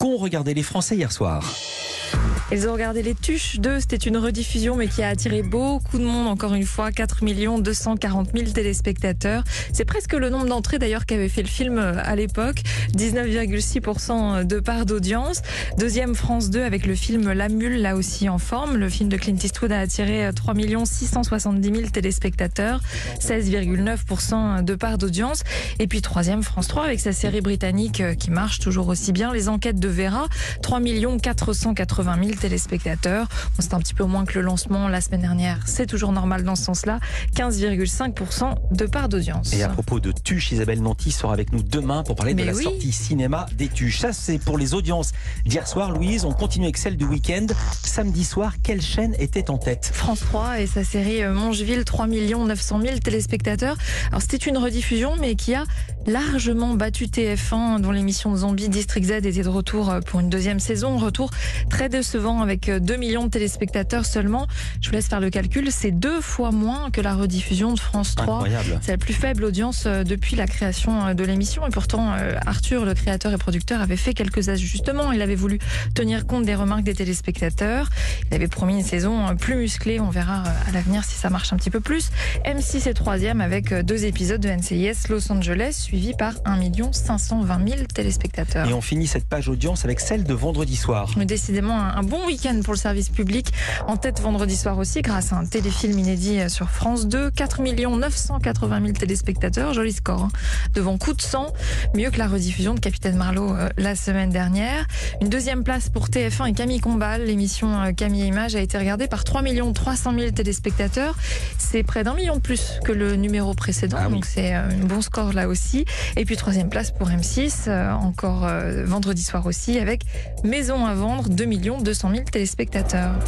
qu'ont regardé les Français hier soir? Ils ont regardé Les Tuches 2, c'était une rediffusion mais qui a attiré beaucoup de monde, encore une fois, 4 240 000 téléspectateurs. C'est presque le nombre d'entrées d'ailleurs qu'avait fait le film à l'époque, 19,6% de part d'audience. Deuxième, France 2 avec le film La Mule, là aussi en forme. Le film de Clint Eastwood a attiré 3 670 000 téléspectateurs, 16,9% de part d'audience. Et puis troisième, France 3 avec sa série britannique qui marche toujours aussi bien, Les Enquêtes de Vera, 3 480 000 téléspectateurs. Bon, c'est un petit peu moins que le lancement la semaine dernière. C'est toujours normal dans ce sens-là. 15,5% de part d'audience. Et à propos de Tuches, Isabelle Nanty sera avec nous demain pour parler de la sortie cinéma des Tuches. Ça, c'est pour les audiences d'hier soir. Louise, on continue avec celle du week-end. Samedi soir, quelle chaîne était en tête? France 3 et sa série Mongeville, 3 900 000 téléspectateurs. Alors, c'était une rediffusion, mais qui a largement battu TF1, dont l'émission Zombie District Z était de retour pour une deuxième saison. Retour très décevant avec 2 millions de téléspectateurs seulement. Je vous laisse faire le calcul. C'est 2 fois moins que la rediffusion de France 3. Incroyable. C'est la plus faible audience depuis la création de l'émission. Et pourtant, Arthur, le créateur et producteur, avait fait quelques ajustements. Il avait voulu tenir compte des remarques des téléspectateurs. Il avait promis une saison plus musclée. On verra à l'avenir si ça marche un petit peu plus. M6 est troisième avec 2 épisodes de NCIS Los Angeles, suivi par 1 520 000 téléspectateurs. Et on finit cette page audience avec celle de vendredi soir. Mais décidément, un bon week-end pour le service public. En tête vendredi soir aussi, grâce à un téléfilm inédit sur France 2. 4 980 000 téléspectateurs. Joli score, hein. Devant Coup de sang. Mieux que la rediffusion de Capitaine Marlowe la semaine dernière. Une deuxième place pour TF1 et Camille Combal. L'émission Camille et Images a été regardée par 3 300 000 téléspectateurs. C'est près d'1 million de plus que le numéro précédent. Donc c'est un bon score là aussi. Et puis troisième place pour M6, encore vendredi soir aussi, avec Maison à vendre, 2 200 000 téléspectateurs.